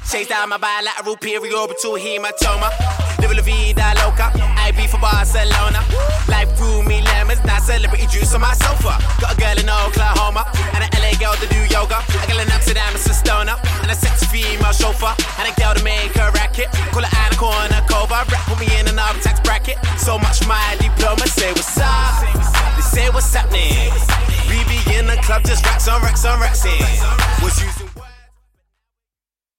Chase down my bilateral periorbital hematoma. Live la vida loca, I be for Barcelona. Life threw me lemons, now celebrity juice on my sofa. Got a girl in Oklahoma, and an LA girl to do yoga. A girl in Amsterdam, it's a stoner, and a sexy female chauffeur. And a girl to make a racket, call her Anna Kournikova. Rap put me in another tax bracket. So much my diploma, say what's up, they say what's happening. We be in the club, just racks on racks on racks in. Was using